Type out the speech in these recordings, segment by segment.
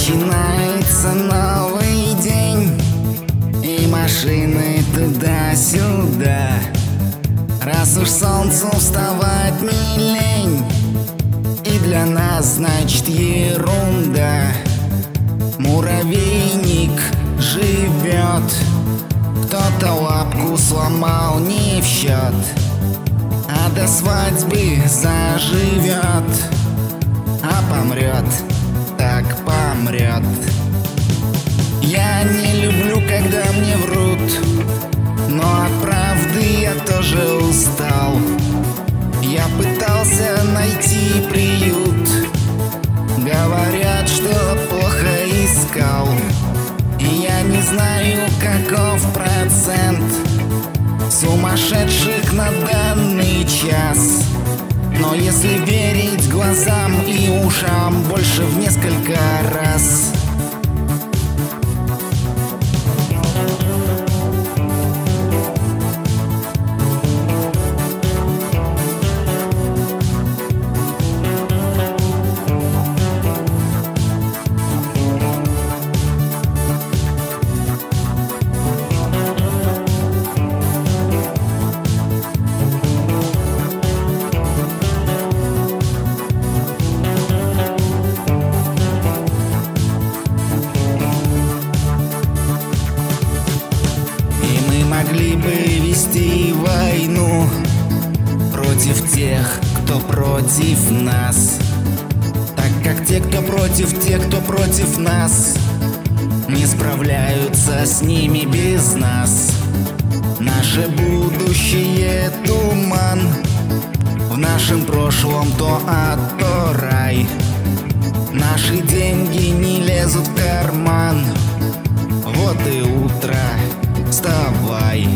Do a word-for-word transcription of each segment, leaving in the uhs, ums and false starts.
Начинается новый день, и машины туда-сюда. Раз уж солнцу вставать не лень, и для нас, значит, ерунда. Муравейник живет, кто-то лапку сломал не в счет, а до свадьбы заживет, а помрет, так помрет. Я не люблю, когда мне врут, но от правды я тоже устал. Я пытался найти приют, говорят, что плохо искал. И я не знаю, каков процент сумасшедших на данный час. Но если верить глазам и ушам, больше в несколько раз. Могли бы вести войну против тех, кто против нас, так как те, кто против тех, кто против нас, не справляются с ними без нас. Наше будущее туман, в нашем прошлом то ад, то рай. Наши деньги не лезут в карман, вот и утро, вставай.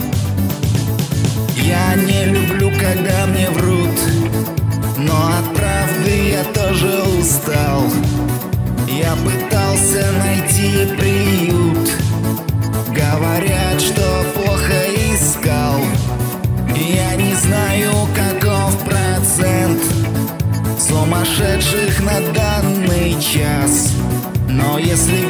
Я не люблю, когда мне врут, но от правды я тоже устал. Я пытался найти приют, говорят, что плохо искал. Я не знаю, каков процент сумасшедших на данный час. Но если